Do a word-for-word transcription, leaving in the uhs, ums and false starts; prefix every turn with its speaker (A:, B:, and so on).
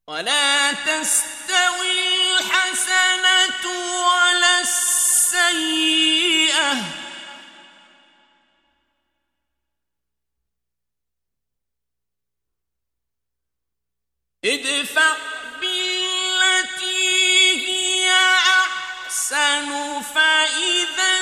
A: ولا تستوي الحسنة ولا السيئة ادفع بالتي هي أحسن فإذا